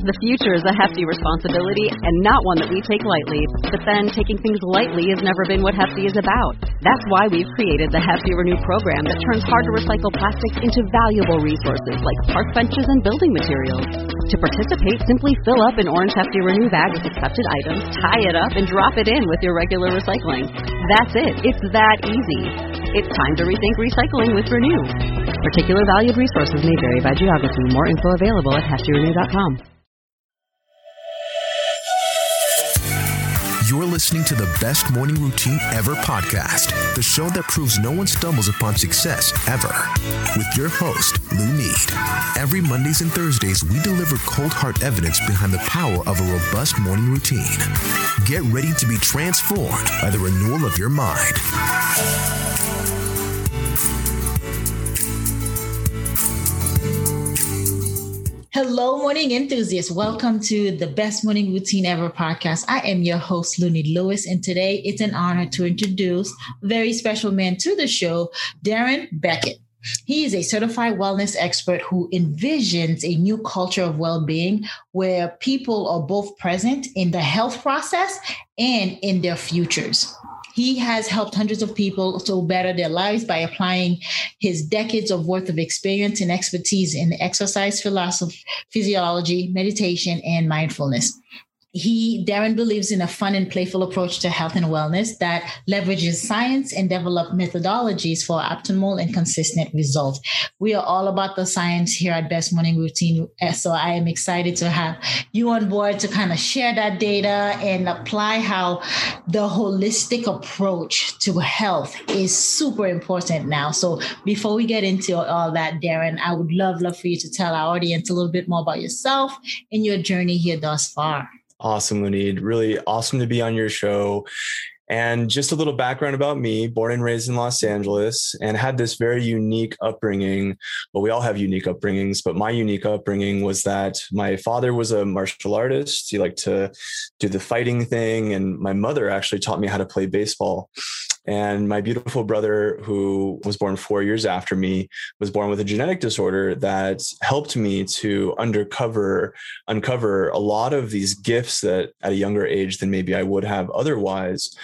The future is a hefty responsibility and not one that we take lightly. But then taking things lightly has never been what Hefty is about. That's why we've created the Hefty Renew program that turns hard-to-recycle plastics into valuable resources like park benches and building materials. To participate, simply fill up an orange Hefty Renew bag with accepted items, tie it up, and drop it in with your regular recycling. That's it. It's that easy. It's time to rethink recycling with Renew. Particular valued resources may vary by geography. More info available at heftyrenew.com. You're listening to the Best Morning Routine Ever podcast, the show that proves no one stumbles upon success ever. With your host, Lou Need. Every Mondays and Thursdays, we deliver cold hard evidence behind the power of a robust morning routine. Get ready to be transformed by the renewal of your mind. Hello, morning enthusiasts. Welcome to the Best Morning Routine Ever podcast. I am your host, Looney Lewis, and today it's an honor to introduce a very special man to the show, Darren Beckett. He is a certified wellness expert who envisions a new culture of well-being where people are both present in the health process and in their futures. He has helped hundreds of people to better their lives by applying his decades of worth of experience and expertise in exercise philosophy, physiology, meditation, and mindfulness. Darren believes in a fun and playful approach to health and wellness that leverages science and develop methodologies for optimal and consistent results. We are all about the science here at Best Morning Routine. So I am excited to have you on board to kind of share that data and apply how the holistic approach to health is super important now. So before we get into all that, Darren, I would love for you to tell our audience a little bit more about yourself and your journey here thus far. Awesome, Lunid. Really awesome to be on your show. And just a little background about me, born and raised in Los Angeles and had this very unique upbringing. Well, we all have unique upbringings, but my unique upbringing was that my father was a martial artist. He liked to do the fighting thing. And my mother actually taught me how to play baseball. And my beautiful brother, who was born 4 years after me, was born with a genetic disorder that helped me to uncover a lot of these gifts that at a younger age than maybe I would have otherwise.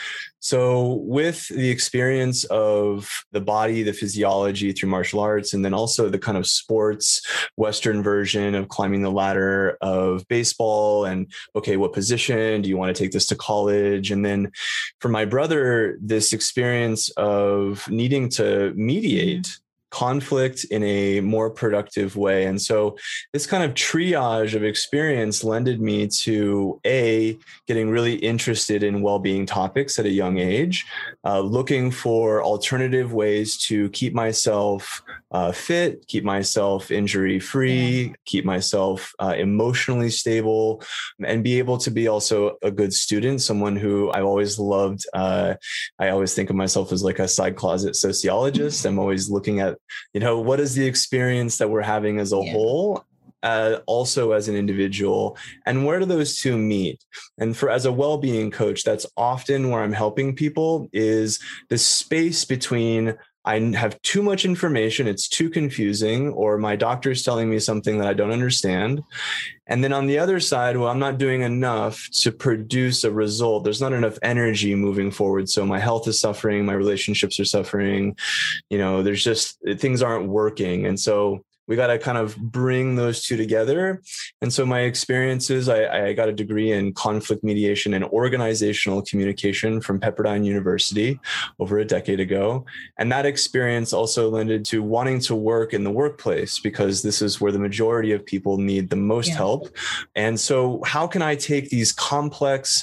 So with the experience of the body, the physiology through martial arts, and then also the kind of sports Western version of climbing the ladder of baseball and, okay, what position do you want to take this to college? And then for my brother, this experience of needing to mediate conflict in a more productive way. And so this kind of triage of experience lended me to getting really interested in well-being topics at a young age, looking for alternative ways to keep myself fit, keep myself injury-free, keep myself emotionally stable, and be able to be also a good student, someone who I've always loved. I always think of myself as like a side closet sociologist. I'm always looking at, what is the experience that we're having as a whole, also as an individual, and where do those two meet? And as a well-being coach, that's often where I'm helping people is the space between I have too much information, it's too confusing, or my doctor's telling me something that I don't understand. And then on the other side, I'm not doing enough to produce a result. There's not enough energy moving forward. So my health is suffering, my relationships are suffering, there's just, things aren't working. And so we got to kind of bring those two together. And so my experiences, I got a degree in conflict mediation and organizational communication from Pepperdine University over a decade ago. And that experience also lended to wanting to work in the workplace because this is where the majority of people need the most help. And so how can I take these complex,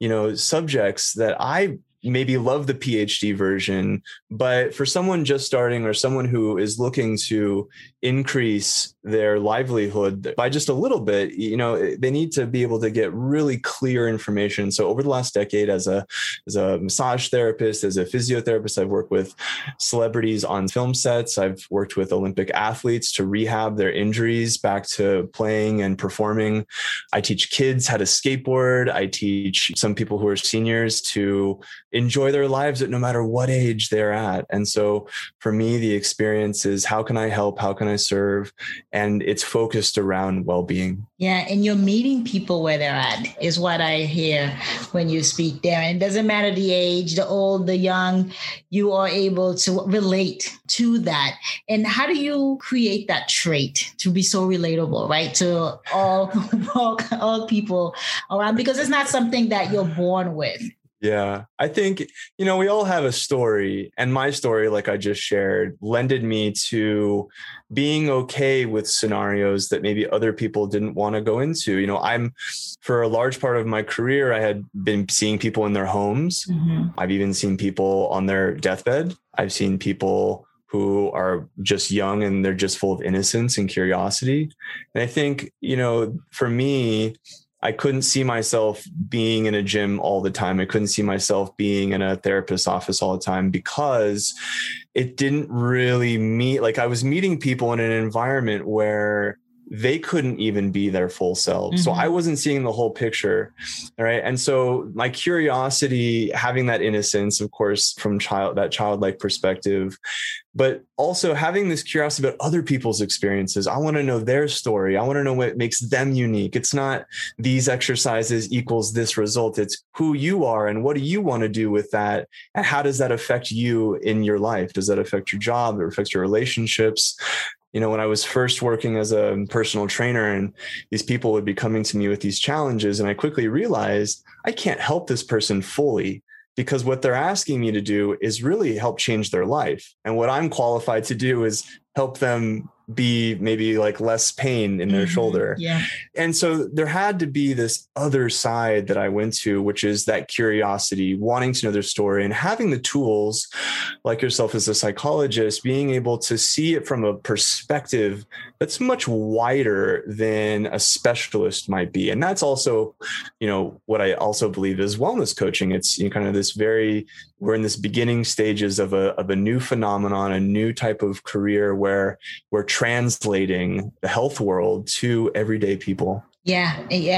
subjects that I maybe love the PhD version, but for someone just starting or someone who is looking to increase their livelihood by just a little bit, they need to be able to get really clear information. So over the last decade, as a massage therapist, as a physiotherapist, I've worked with celebrities on film sets. I've worked with Olympic athletes to rehab their injuries back to playing and performing. I teach kids how to skateboard. I teach some people who are seniors to enjoy their lives at no matter what age they're at. And so for me, the experience is how can I help? How can I I serve, and it's focused around well-being. Yeah, and you're meeting people where they're at is what I hear when you speak there. And it doesn't matter the age, the old, the young, you are able to relate to that. And how do you create that trait to be so relatable, right? To all people around, because it's not something that you're born with. Yeah, I think, we all have a story, and my story, like I just shared, lended me to being okay with scenarios that maybe other people didn't want to go into. For a large part of my career, I had been seeing people in their homes. Mm-hmm. I've even seen people on their deathbed. I've seen people who are just young and they're just full of innocence and curiosity. And I think, for me, I couldn't see myself being in a gym all the time. I couldn't see myself being in a therapist's office all the time because it didn't really I was meeting people in an environment where they couldn't even be their full selves. Mm-hmm. So I wasn't seeing the whole picture. All right. And so my curiosity, having that innocence, of course, from that childlike perspective, but also having this curiosity about other people's experiences. I want to know their story. I want to know what makes them unique. It's not these exercises equals this result. It's who you are and what do you want to do with that? And how does that affect you in your life? Does that affect your job? Or affect your relationships? When I was first working as a personal trainer and these people would be coming to me with these challenges, and I quickly realized I can't help this person fully because what they're asking me to do is really help change their life. And what I'm qualified to do is help them be maybe like less pain in their shoulder. Yeah. And so there had to be this other side that I went to, which is that curiosity, wanting to know their story and having the tools like yourself as a psychologist, being able to see it from a perspective that's much wider than a specialist might be. And that's also, what I also believe is wellness coaching. It's kind of we're in this beginning stages of a new phenomenon, a new type of career where we're translating the health world to everyday people. Yeah.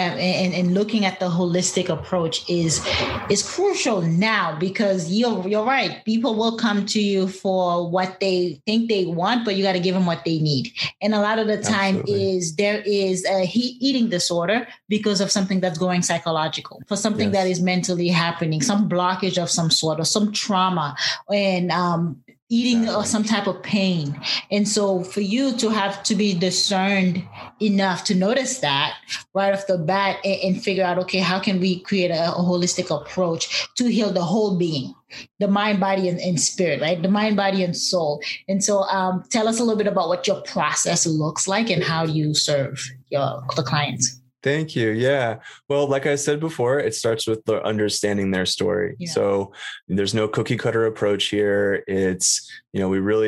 And looking at the holistic approach is crucial now because you're right. People will come to you for what they think they want, but you got to give them what they need. And a lot of the time there is a eating disorder because of something that's going psychological, for something that is mentally happening, some blockage of some sort or some trauma and eating or some type of pain. And so for you to have to be discerned enough to notice that right off the bat and figure out, okay, how can we create a holistic approach to heal the whole being, the mind, body, and spirit, right? The mind, body, and soul. And so tell us a little bit about what your process looks like and how you serve the clients. Thank you. Yeah. Well, like I said before, it starts with understanding their story. Yeah. So there's no cookie cutter approach here. It's, we really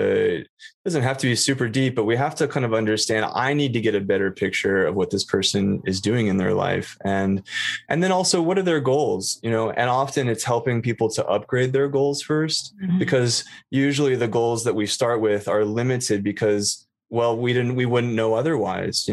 it doesn't have to be super deep, but we have to kind of understand, I need to get a better picture of what this person is doing in their life. And then also, what are their goals? And often it's helping people to upgrade their goals first, because usually the goals that we start with are limited because we wouldn't know otherwise.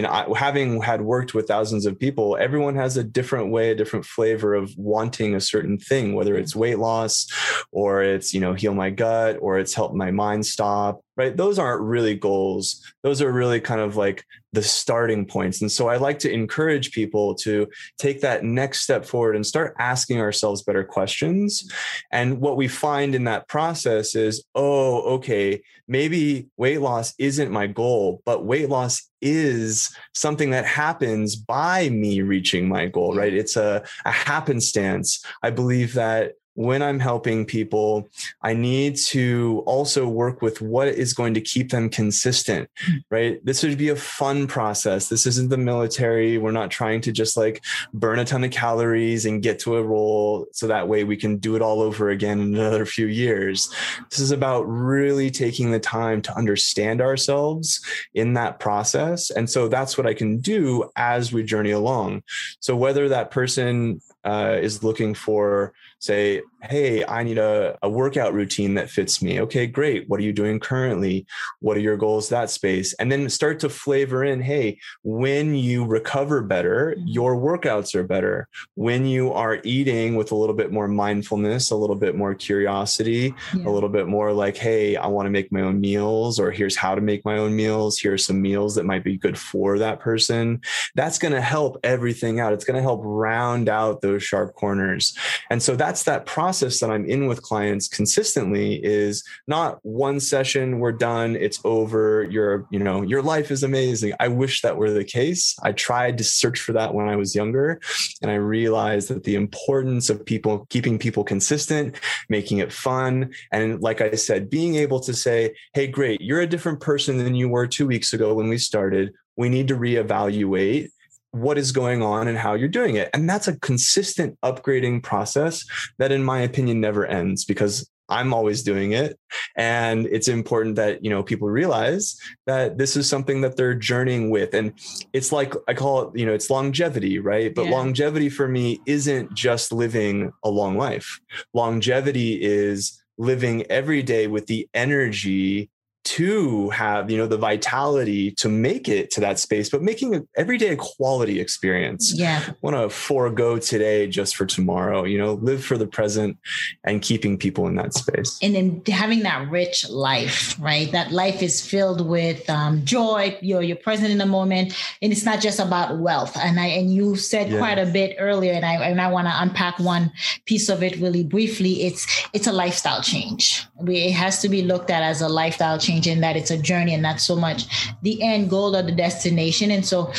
Having had worked with thousands of people, everyone has a different way, a different flavor of wanting a certain thing, whether it's weight loss or it's, heal my gut or it's help my mind stop, right? Those aren't really goals. Those are really kind of like the starting points. And so I like to encourage people to take that next step forward and start asking ourselves better questions. And what we find in that process is, okay, maybe weight loss isn't my goal, but weight loss is something that happens by me reaching my goal, right? It's a happenstance. I believe that when I'm helping people, I need to also work with what is going to keep them consistent, right? This would be a fun process. This isn't the military. We're not trying to just burn a ton of calories and get to a role so that way we can do it all over again in another few years. This is about really taking the time to understand ourselves in that process. And so that's what I can do as we journey along. So whether that person is looking for, say, hey, I need a workout routine that fits me. Okay, great. What are you doing currently? What are your goals, that space? And then start to flavor in, hey, when you recover better, your workouts are better. When you are eating with a little bit more mindfulness, a little bit more curiosity, a little bit more like, hey, I want to make my own meals, or here's how to make my own meals. Here are some meals that might be good for that person. That's going to help everything out. It's going to help round out those sharp corners. And so that's that process that I'm in with clients consistently, is not one session, we're done, it's over, your life is amazing. I wish that were the case. I tried to search for that when I was younger, and I realized that the importance of keeping people consistent, making it fun. And like I said, being able to say, hey, great, you're a different person than you were 2 weeks ago when we started. We need to reevaluate what is going on and how you're doing it. And that's a consistent upgrading process that, in my opinion, never ends, because I'm always doing it. And it's important that, people realize that this is something that they're journeying with. And it's like, I call it, it's longevity, right? But longevity for me isn't just living a long life. Longevity is living every day with the energy to have, the vitality to make it to that space, but making it every day a quality experience. Yeah. I want to forego today just for tomorrow, live for the present and keeping people in that space. And then having that rich life, right? That life is filled with joy. You're present in the moment, and it's not just about wealth. And you said quite a bit earlier, and I want to unpack one piece of it really briefly. It's a lifestyle change. It has to be looked at as a lifestyle change, in that it's a journey and not so much the end goal or the destination. And so,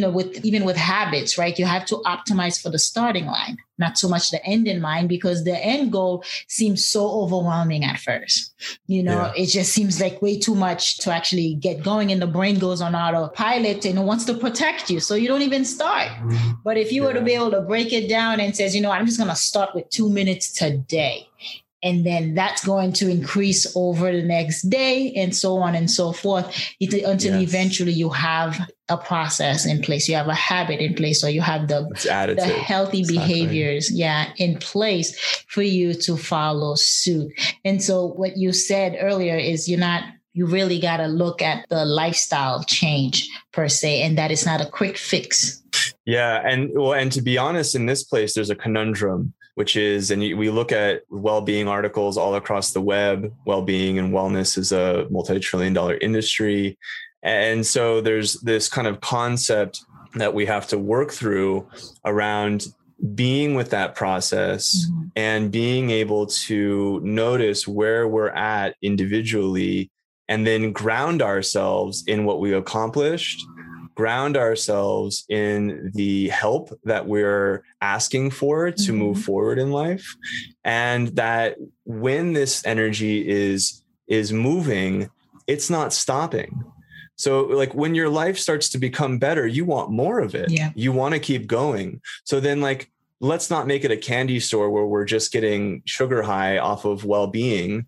with habits, right, you have to optimize for the starting line, not so much the end in mind, because the end goal seems so overwhelming at first. It just seems like way too much to actually get going, and the brain goes on autopilot and it wants to protect you, so you don't even start. But if you were to be able to break it down and says, I'm just going to start with 2 minutes today, and then that's going to increase over the next day, and so on and so forth, until eventually you have a process in place, you have a habit in place, or you have the healthy behaviors in place for you to follow suit. And so what you said earlier is you really got to look at the lifestyle change per se, and that is not a quick fix. Yeah. And to be honest, in this place, there's a conundrum, which is, and we look at well-being articles all across the web. Well-being and wellness is a multi-trillion-dollar industry. And so there's this kind of concept that we have to work through around being with that process and being able to notice where we're at individually, and then ground ourselves in what we accomplished, ground ourselves in the help that we're asking for to move forward in life. And that when this energy is moving, it's not stopping. So like when your life starts to become better, you want more of it. Yeah. You want to keep going. So then let's not make it a candy store where we're just getting sugar high off of well-being.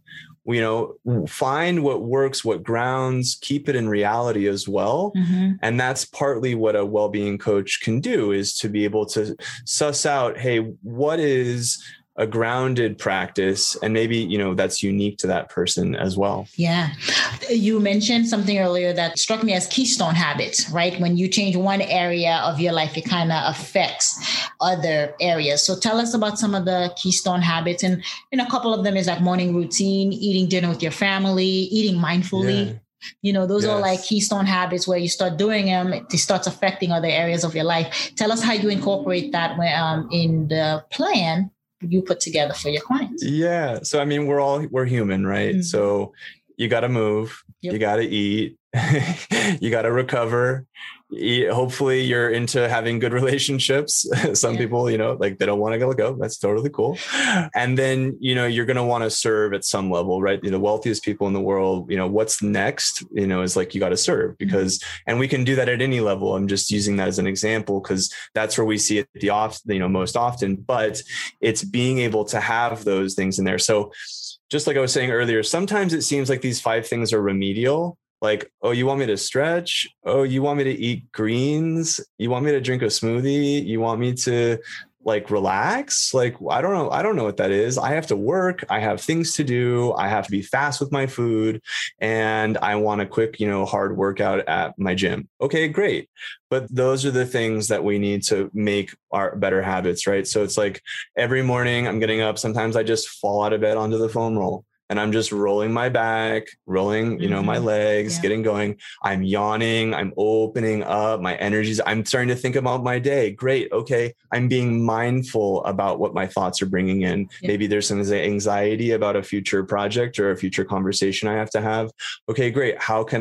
Find what works, what grounds, keep it in reality as well. And that's partly what a well-being coach can do, is to be able to suss out, hey, what is a grounded practice? And maybe, that's unique to that person as well. Yeah. You mentioned something earlier that struck me as keystone habits, right? When you change one area of your life, it kind of affects other areas. So tell us about some of the keystone habits. And a couple of them is like morning routine, eating dinner with your family, eating mindfully. Yeah. Those are like keystone habits where you start doing them, it starts affecting other areas of your life. Tell us how you incorporate that in the plan you put together for your clients. Yeah. So, we're human, right? So you got to move, you got to eat, you got to recover. Hopefully you're into having good relationships. Some people, they don't want to go. That's totally cool. And then, you're going to want to serve at some level, right? The wealthiest people in the world, what's next, is like, you got to serve because, and we can do that at any level. I'm just using that as an example because that's where we see it most often, but it's being able to have those things in there. So just like I was saying earlier, sometimes it seems like these 5 things are remedial. Like, oh, you want me to stretch? Oh, you want me to eat greens? You want me to drink a smoothie? You want me to like relax. Like, I don't know. I don't know what that is. I have to work. I have things to do. I have to be fast with my food. And I want a quick, hard workout at my gym. Okay, great. But those are the things that we need to make our better habits, right? So it's like every morning I'm getting up. Sometimes I just fall out of bed onto the foam roll. And I'm just rolling my back, rolling, my legs, getting going. I'm yawning. I'm opening up my energies. I'm starting to think about my day. Great. Okay. I'm being mindful about what my thoughts are bringing in. Yeah. Maybe there's some anxiety about a future project or a future conversation I have to have. Okay, great.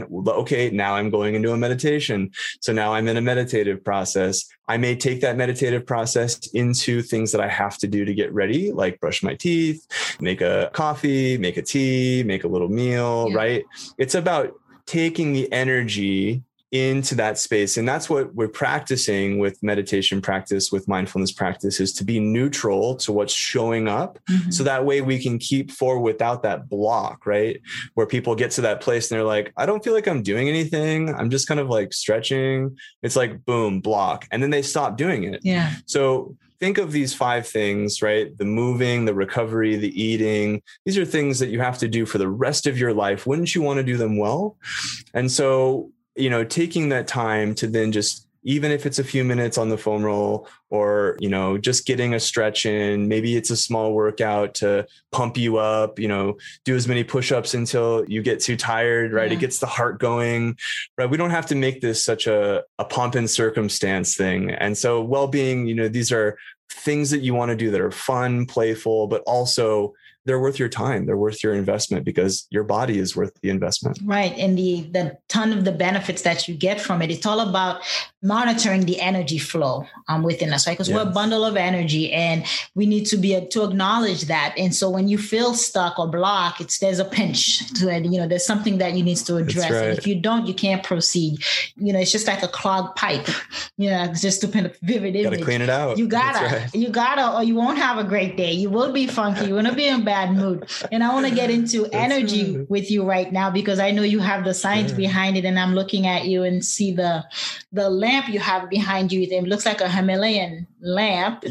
Now I'm going into a meditation. So now I'm in a meditative process. I may take that meditative process into things that I have to do to get ready, like brush my teeth, make a coffee, make a tea, make a little meal, right? It's about taking the energy into that space. And that's what we're practicing with meditation practice, with mindfulness practice, is to be neutral to what's showing up. So that way we can keep forward without that block, right? Where people get to that place and they're like, I don't feel like I'm doing anything. I'm just kind of like stretching. It's like, boom, block. And then they stop doing it. Yeah. So think of these 5 things, right? The moving, the recovery, the eating. These are things that you have to do for the rest of your life. Wouldn't you want to do them well? And so, taking that time to then just, even if it's a few minutes on the foam roll or, just getting a stretch in, maybe it's a small workout to pump you up, do as many push-ups until you get too tired, right? Yeah. It gets the heart going, right? We don't have to make this such a pomp and circumstance thing. And so well-being, these are things that you want to do that are fun, playful, but also they're worth your time. They're worth your investment because your body is worth the investment. Right. And the ton of the benefits that you get from it, it's all about monitoring the energy flow within us, right? Because we're a bundle of energy and we need to be able to acknowledge that. And so when you feel stuck or blocked, there's a pinch to it. There's something that you need to address. Right. And if you don't, you can't proceed. It's just like a clogged pipe, just to paint a vivid image. You gotta clean it out. You gotta, or you won't have a great day. You will be funky. You're going to be in bad mood. And I want to get into energy with you right now, because I know you have the science behind it, and I'm looking at you and see the lamp you have behind you. It looks like a Himalayan lamp.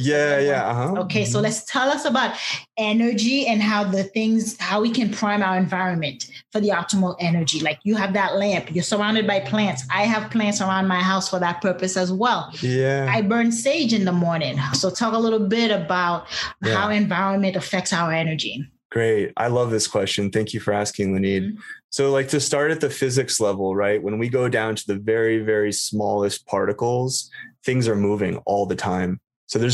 Okay, so let's tell us about energy and how we can prime our environment for the optimal energy. Like, you have that lamp, you're surrounded by plants. I have plants around my house for that purpose as well. I burn sage in the morning. So talk a little bit about how environment affects our energy. Great. I love this question. Thank you for asking, Lunid. So, like, to start at the physics level, right? When we go down to the very, very smallest particles, things are moving all the time. So there's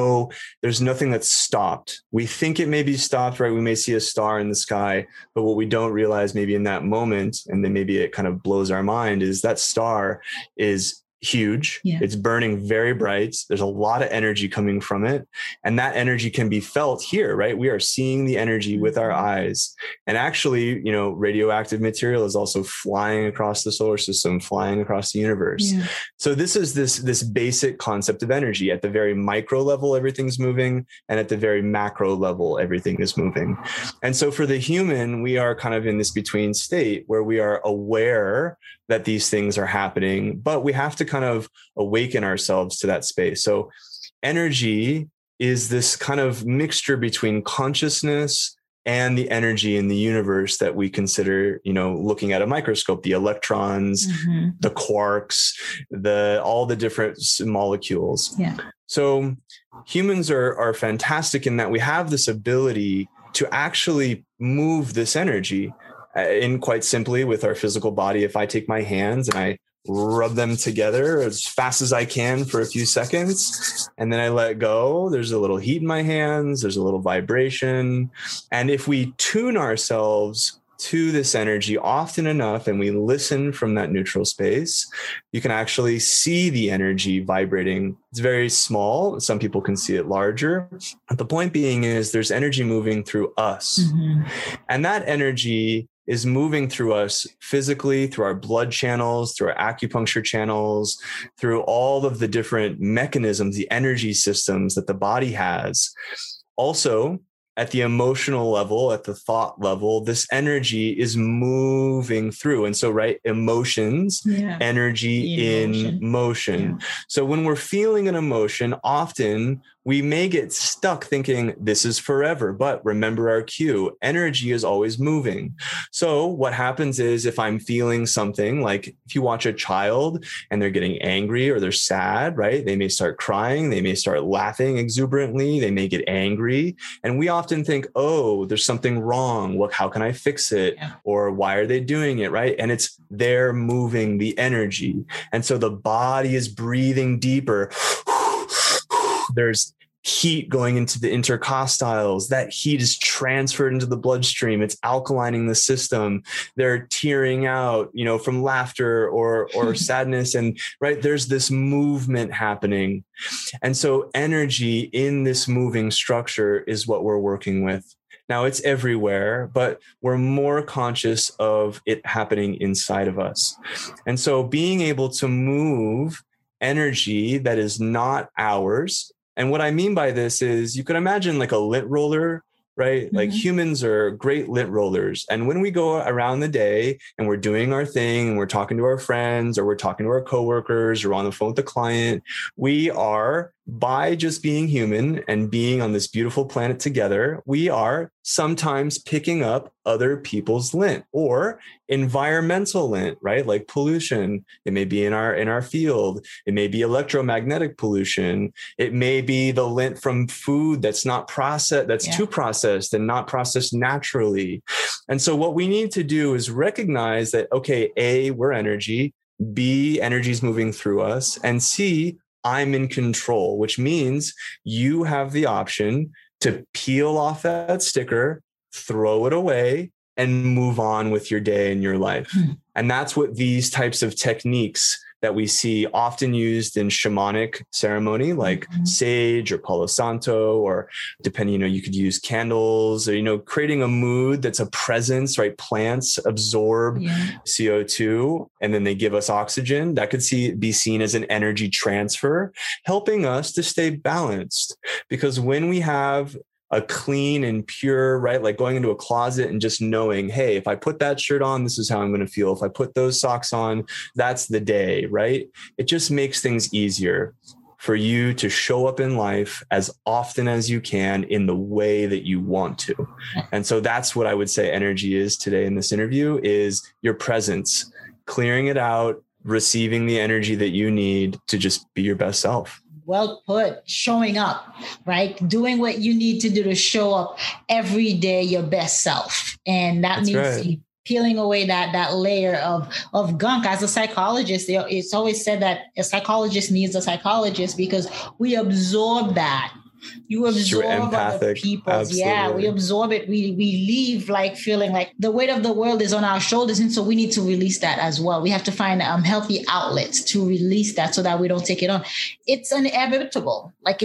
nothing that's stopped. We think it may be stopped, right? We may see a star in the sky, but what we don't realize maybe in that moment, and then maybe it kind of blows our mind, is that star is huge. It's burning very bright. There's a lot of energy coming from it. And that energy can be felt here, right? We are seeing the energy with our eyes. And actually, radioactive material is also flying across the solar system, flying across the universe. So this is this basic concept of energy. At the very micro level, everything's moving. And at the very macro level, everything is moving. And so for the human, we are kind of in this between state where we are aware that these things are happening, but we have to kind of awaken ourselves to that space. So energy is this kind of mixture between consciousness and the energy in the universe that we consider, looking at a microscope, the electrons, the quarks, all the different molecules. So humans are fantastic in that we have this ability to actually move this energy. In quite simply, with our physical body, if I take my hands and I rub them together as fast as I can for a few seconds, and then I let go, there's a little heat in my hands, there's a little vibration. And if we tune ourselves to this energy often enough and we listen from that neutral space, you can actually see the energy vibrating. It's very small. Some people can see it larger. But the point being is there's energy moving through us. And that energy is moving through us physically, through our blood channels, through our acupuncture channels, through all of the different mechanisms, the energy systems that the body has. Also, at the emotional level, at the thought level, this energy is moving through. And so, right, emotions, energy in motion. Yeah. So when we're feeling an emotion, often we may get stuck thinking this is forever, but remember our cue, energy is always moving. So what happens is if I'm feeling something, like if you watch a child and they're getting angry or they're sad, right? They may start crying. They may start laughing exuberantly. They may get angry. And we often think, oh, there's something wrong. How can I fix it? Yeah. Or why are they doing it? Right. And it's they're moving the energy. And so the body is breathing deeper. There's heat going into the intercostiles. That heat is transferred into the bloodstream. It's alkalining the system. They're tearing out, from laughter or sadness. And right, there's this movement happening. And so energy in this moving structure is what we're working with. Now it's everywhere, but we're more conscious of it happening inside of us. And so being able to move energy that is not ours. And what I mean by this is you can imagine like a lint roller, right? Mm-hmm. Like humans are great lint rollers. And when we go around the day and we're doing our thing and we're talking to our friends or we're talking to our coworkers or on the phone with the client, we are, by just being human and being on this beautiful planet together, we are sometimes picking up other people's lint or environmental lint, right? Like pollution. It may be in our field. It may be electromagnetic pollution. It may be the lint from food that's not processed, that's too processed and not processed naturally. And so what we need to do is recognize that, okay, A, we're energy, B, energy is moving through us, and C, I'm in control, which means you have the option to peel off that sticker, throw it away, and move on with your day and your life. And that's what these types of techniques that we see often used in shamanic ceremony, like sage or Palo Santo, or depending, you could use candles or, creating a mood that's a presence, right? Plants absorb CO2 and then they give us oxygen. That could be seen as an energy transfer, helping us to stay balanced. Because when we have a clean and pure, right? Like going into a closet and just knowing, hey, if I put that shirt on, this is how I'm going to feel. If I put those socks on, that's the day, right? It just makes things easier for you to show up in life as often as you can in the way that you want to. And so that's what I would say energy is today in this interview, is your presence, clearing it out, receiving the energy that you need to just be your best self. Well put, showing up, right? Doing what you need to do to show up every day, your best self. And that means peeling away that layer of gunk. As a psychologist, it's always said that a psychologist needs a psychologist because we absorb that. You absorb other people's. Yeah, we absorb it. We leave like feeling like the weight of the world is on our shoulders. And so we need to release that as well. We have to find healthy outlets to release that so that we don't take it on. It's inevitable. Like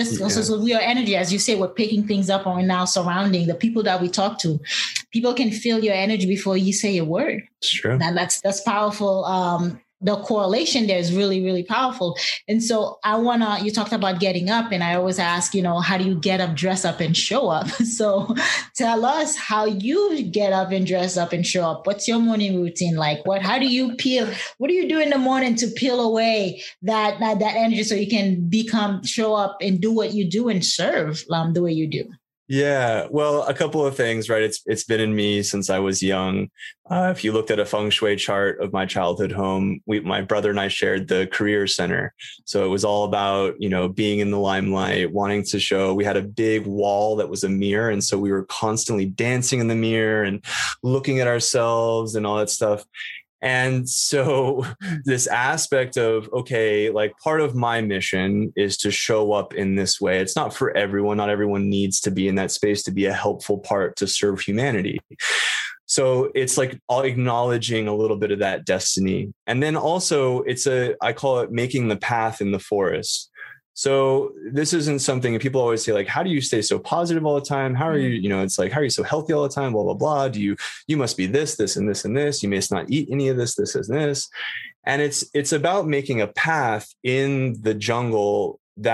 so we are energy. As you say, we're picking things up and we're now surrounding the people that we talk to. People can feel your energy before you say a word. It's true. And that's powerful. The correlation there is really, really powerful. And so you talked about getting up, and I always ask, how do you get up, dress up, and show up? So tell us how you get up and dress up and show up. What's your morning routine like? What do you do in the morning to peel away that energy so you can show up and do what you do and serve the way you do? Yeah, well, a couple of things, right? It's been in me since I was young. If you looked at a feng shui chart of my childhood home, my brother and I shared the career center. So it was all about, being in the limelight, wanting to show. We had a big wall that was a mirror. And so we were constantly dancing in the mirror and looking at ourselves and all that stuff. And so this aspect of, okay, like part of my mission is to show up in this way. It's not for everyone. Not everyone needs to be in that space to be a helpful part to serve humanity. So it's like all acknowledging a little bit of that destiny. And then also I call it making the path in the forest. So this isn't something, and people always say, like, how do you stay so positive all the time? How are you, it's like, how are you so healthy all the time? Blah, blah, blah. You must be this, and this, and this. You must not eat any of this, and this. And it's about making a path in the jungle that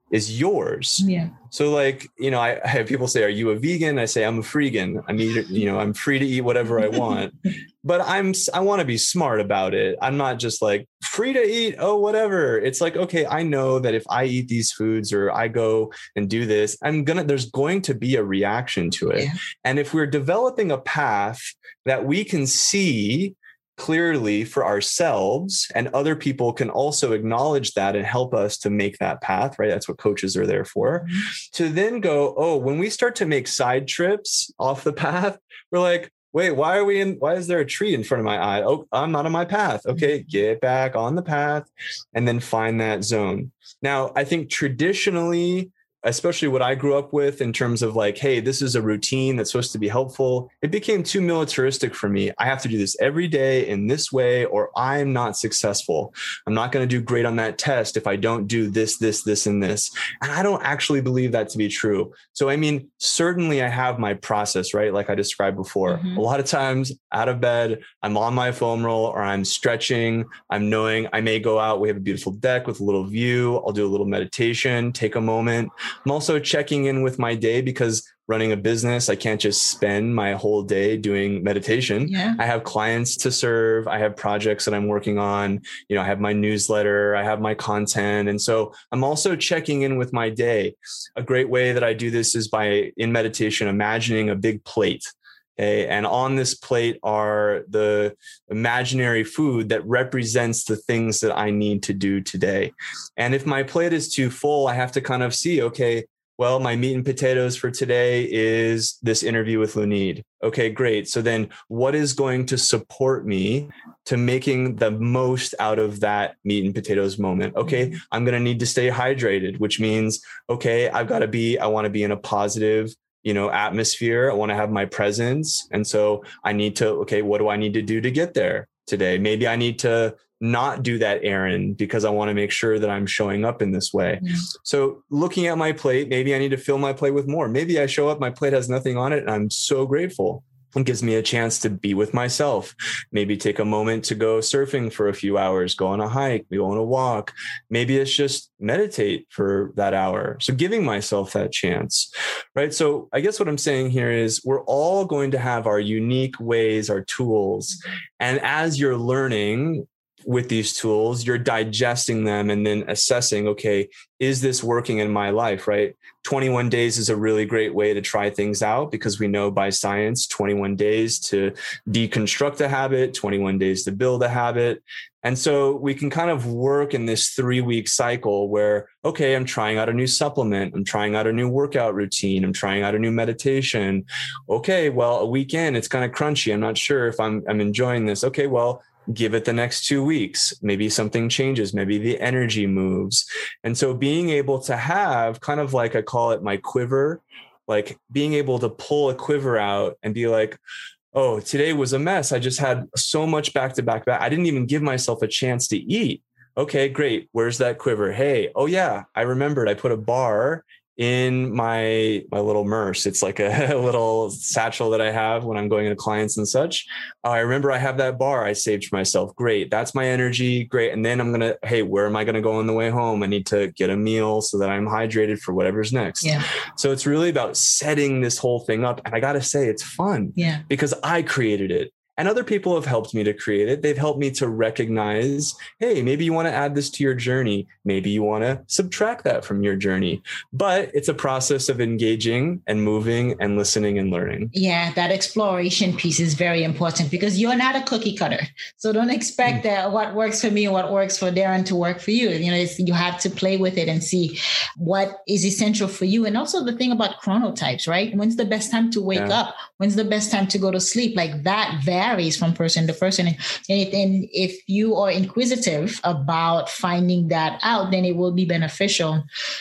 is yours. Yeah. So like, I have people say, are you a vegan? I say, I'm a freegan. I'm free to eat whatever I want, but I want to be smart about it. I'm not just like free to eat. Oh, whatever. It's like, okay, I know that if I eat these foods or I go and do this, there's going to be a reaction to it. Yeah. And if we're developing a path that we can see clearly for ourselves, and other people can also acknowledge that and help us to make that path, right? That's what coaches are there for. Mm-hmm. To then go, when we start to make side trips off the path, we're like, wait, why is there a tree in front of my eye? Oh, I'm not on my path. Okay, get back on the path and then find that zone. Now, I think traditionally, especially what I grew up with in terms of like, hey, this is a routine that's supposed to be helpful. It became too militaristic for me. I have to do this every day in this way, or I'm not successful. I'm not going to do great on that test if I don't do this, and this. And I don't actually believe that to be true. So, I mean, certainly I have my process, right? Like I described before. Mm-hmm. A lot of times out of bed, I'm on my foam roll or I'm stretching. I'm knowing I may go out. We have a beautiful deck with a little view. I'll do a little meditation, take a moment. I'm also checking in with my day because running a business, I can't just spend my whole day doing meditation. Yeah. I have clients to serve. I have projects that I'm working on. I have my newsletter, I have my content. And so I'm also checking in with my day. A great way that I do this is by, in meditation, imagining a big plate. Okay. And on this plate are the imaginary food that represents the things that I need to do today. And if my plate is too full, I have to kind of see, okay, well, my meat and potatoes for today is this interview with Lunid. Okay, great. So then what is going to support me to making the most out of that meat and potatoes moment? Okay, I'm going to need to stay hydrated, which means, okay, I want to be in a positive atmosphere. I want to have my presence. And so I need to, okay, what do I need to do to get there today? Maybe I need to not do that errand because I want to make sure that I'm showing up in this way. Yeah. So looking at my plate, maybe I need to fill my plate with more. Maybe I show up, my plate has nothing on it, and I'm so grateful. It gives me a chance to be with myself, maybe take a moment to go surfing for a few hours, go on a hike, go on a walk. Maybe it's just meditate for that hour. So giving myself that chance, right? So I guess what I'm saying here is we're all going to have our unique ways, our tools. And as you're learning with these tools, you're digesting them and then assessing, okay, is this working in my life, right? 21 days is a really great way to try things out because we know by science, 21 days to deconstruct a habit, 21 days to build a habit. And so we can kind of work in this 3-week cycle where, okay, I'm trying out a new supplement. I'm trying out a new workout routine. I'm trying out a new meditation. Okay, well, a weekend, it's kind of crunchy. I'm not sure if I'm enjoying this. Okay, well, give it the next 2 weeks. Maybe something changes. Maybe the energy moves. And so being able to have kind of like, I call it my quiver, like being able to pull a quiver out and be like, oh, today was a mess. I just had so much back to back. I didn't even give myself a chance to eat. Okay, great. Where's that quiver? Hey, oh yeah, I remembered I put a bar in my little Merce. It's like a little satchel that I have when I'm going to clients and such. I remember I have that bar I saved for myself. Great. That's my energy. Great. And then hey, where am I going to go on the way home? I need to get a meal so that I'm hydrated for whatever's next. Yeah. So it's really about setting this whole thing up. And I got to say, it's fun because I created it. And other people have helped me to create it. They've helped me to recognize, hey, maybe you want to add this to your journey. Maybe you want to subtract that from your journey. But it's a process of engaging and moving and listening and learning. Yeah, that exploration piece is very important because you're not a cookie cutter. So don't expect that what works for me and what works for Darren to work for you. You have to play with it and see what is essential for you. And also the thing about chronotypes, right? When's the best time to wake up? When's the best time to go to sleep? Like that varies from person to person. And if you are inquisitive about finding that out, then it will be beneficial.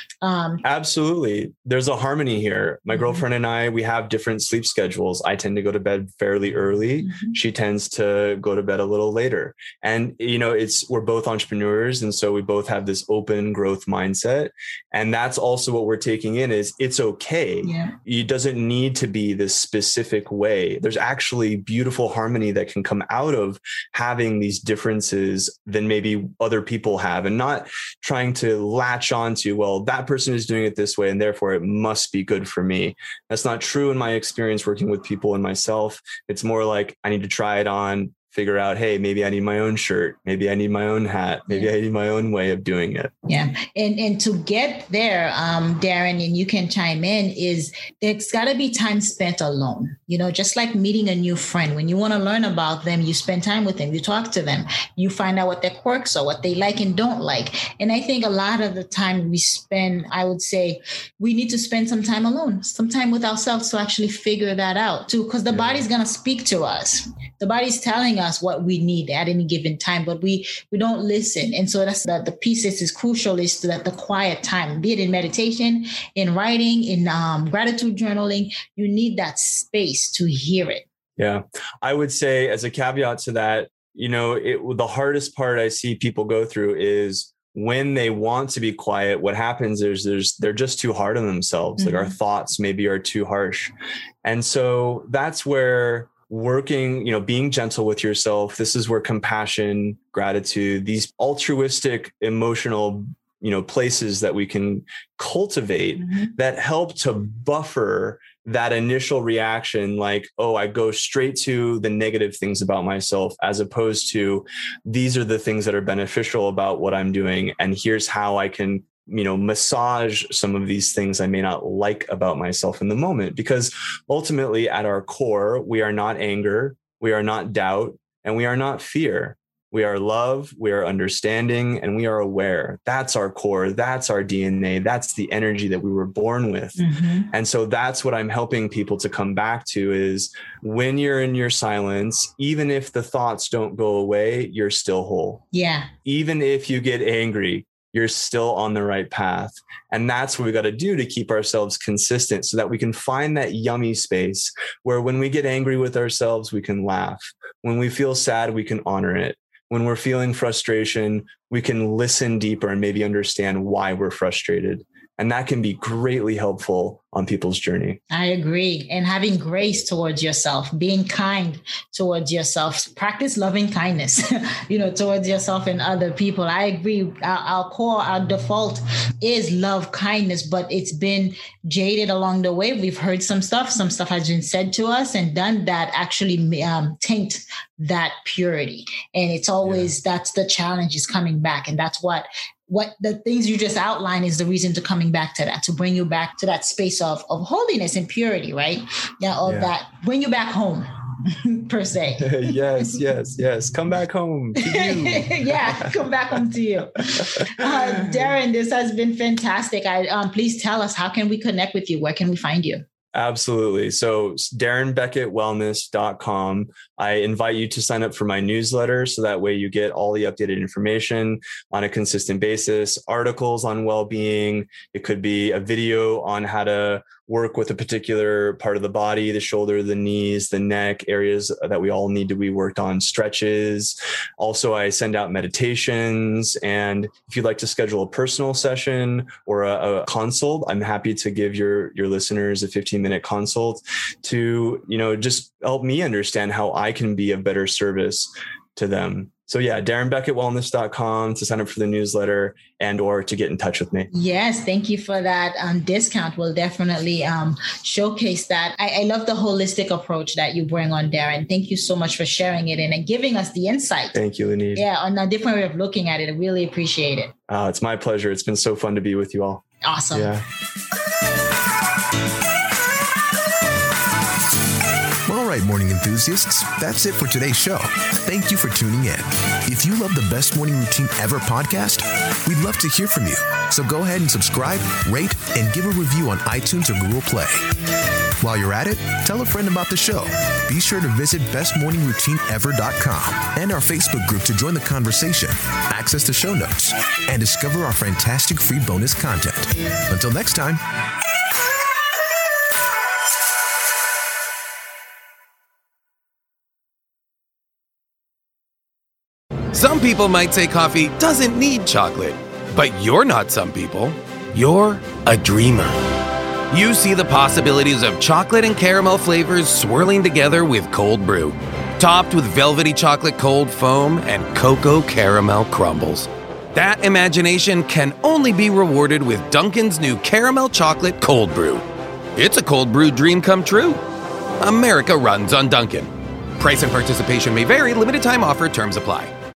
Absolutely. There's a harmony here. My girlfriend and I, we have different sleep schedules. I tend to go to bed fairly early. She tends to go to bed a little later. And, we're both entrepreneurs. And so we both have this open growth mindset. And that's also what we're taking in is it's okay. Yeah. It doesn't need to be this specific way. There's actually beautiful harmony harmony that can come out of having these differences than maybe other people have, and not trying to latch onto, well, that person is doing it this way and therefore it must be good for me. That's not true in my experience working with people and myself. It's more like I need to try it on, figure out, hey, maybe I need my own shirt. Maybe I need my own hat. Maybe I need my own way of doing it. Yeah. And to get there, Darren, and you can chime in, is there's got to be time spent alone. Just like meeting a new friend. When you want to learn about them, you spend time with them, you talk to them, you find out what their quirks are, what they like and don't like. And I think a lot of the time we spend, I would say, we need to spend some time alone, some time with ourselves to actually figure that out too, because the body's going to speak to us. The body's telling us what we need at any given time, but we don't listen. And so that's the piece that is crucial, is that the quiet time, be it in meditation, in writing, in gratitude journaling, you need that space to hear it. Yeah. I would say as a caveat to that, the hardest part I see people go through is when they want to be quiet, what happens is they're just too hard on themselves. Mm-hmm. Like our thoughts maybe are too harsh. And so that's where working, being gentle with yourself. This is where compassion, gratitude, these altruistic emotional, places that we can cultivate that help to buffer that initial reaction, like, oh, I go straight to the negative things about myself, as opposed to these are the things that are beneficial about what I'm doing. And here's how I can massage some of these things I may not like about myself in the moment. Because ultimately at our core, we are not anger, we are not doubt, and we are not fear. We are love, we are understanding, and we are aware. That's our core. That's our DNA. That's the energy that we were born with. Mm-hmm. And so that's what I'm helping people to come back to, is when you're in your silence, even if the thoughts don't go away, you're still whole. Yeah. Even if you get angry, you're still on the right path. And that's what we got to do to keep ourselves consistent, so that we can find that yummy space where when we get angry with ourselves, we can laugh. When we feel sad, we can honor it. When we're feeling frustration, we can listen deeper and maybe understand why we're frustrated. And that can be greatly helpful on people's journey. I agree. And having grace towards yourself, being kind towards yourself, practice loving kindness, towards yourself and other people. I agree. Our core, our default is love, kindness, but it's been jaded along the way. We've heard some stuff has been said to us and done that actually taint that purity. And it's always, that's the challenge, is coming back. And that's what the things you just outlined is the reason to coming back to that, to bring you back to that space of holiness and purity, right? That bring you back home, per se. Yes. Come back home to you. Come back home to you. Darren, this has been fantastic. Please tell us, how can we connect with you? Where can we find you? Absolutely. So DarrenBeckettWellness.com. I invite you to sign up for my newsletter, so that way you get all the updated information on a consistent basis, articles on well-being. It could be a video on how to work with a particular part of the body, the shoulder, the knees, the neck, areas that we all need to be worked on, stretches. Also, I send out meditations. And if you'd like to schedule a personal session or a consult, I'm happy to give your listeners a 15-minute consult to, just help me understand how I can be of better service to them. So DarrenBeckettWellness.com to sign up for the newsletter or to get in touch with me. Yes, thank you for that discount. We'll definitely showcase that. I love the holistic approach that you bring on, Darren. Thank you so much for sharing it and giving us the insight. Thank you, Lunid. Yeah, on a different way of looking at it. I really appreciate it. It's my pleasure. It's been so fun to be with you all. Awesome. Yeah. All right, morning enthusiasts, that's it for today's show. Thank you for tuning in. If you love the Best Morning Routine Ever podcast, we'd love to hear from you. So go ahead and subscribe, rate, and give a review on iTunes or Google Play. While you're at it, tell a friend about the show. Be sure to visit bestmorningroutineever.com and our Facebook group to join the conversation, access the show notes, and discover our fantastic free bonus content. Until next time. Some people might say coffee doesn't need chocolate, but you're not some people. You're a dreamer. You see the possibilities of chocolate and caramel flavors swirling together with cold brew. topped with velvety chocolate cold foam and cocoa caramel crumbles. That imagination can only be rewarded with Dunkin's new Caramel Chocolate Cold Brew. It's a cold brew dream come true. America runs on Dunkin'. Price and participation may vary. Limited time offer. Terms apply.